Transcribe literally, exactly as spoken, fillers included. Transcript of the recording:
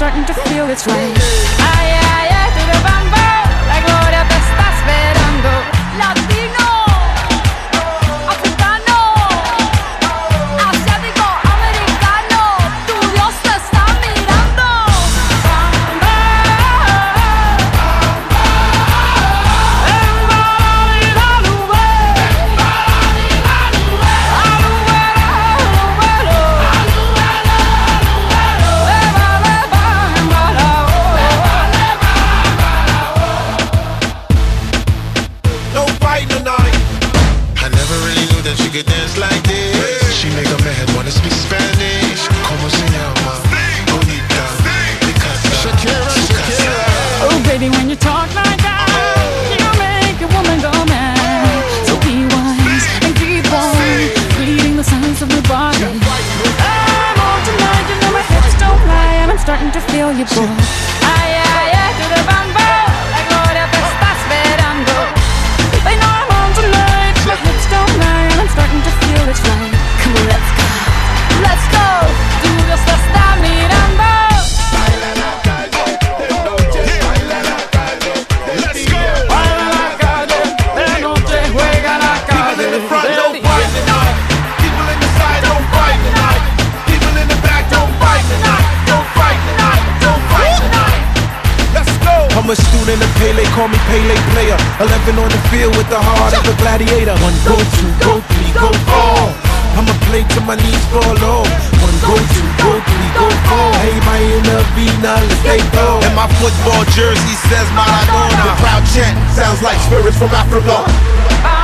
starting to feel it's right. Ay, ay, ay, to the bambo, la gloria te está esperando. Latino, africano, asiático, americano, tu Dios te está mirando. Bamba, everybody la nube, No fighting tonight. I never really knew that you could dance like this. She make a man wanna speak Spanish. Como se llama? Bonita. Picasa. Shakira, Shakira. oh baby, when you talk like that, you make a woman go mad. So be wise and keep on reading the signs of my body. I'm on tonight, you know my hips don't lie, and I'm starting to feel you, boy. Ay, ay, ay, to the bambo, la gloria te está esperando. They know I'm on tonight, my hips don't lie, and I'm starting to feel it's right. Come on, let's go, let's go. Tu Dios te está mirando. Let's go. Baila la calle, de noche juega la People in the front calle. don't fight tonight. People in the side don't fight tonight. People in the back don't fight tonight. Don't fight tonight. Don't fight tonight. Let's go. I'm a student of Pele, call me Pele player. Eleven on the field with the heart of a gladiator. One go two, go three, go four. I'ma play till my knees fall off. One go two, go three, go four. Hey, my inner Vina, let's stay go. And my football jersey says Maradona. The crowd chant sounds like spirits from Africa. Bamba,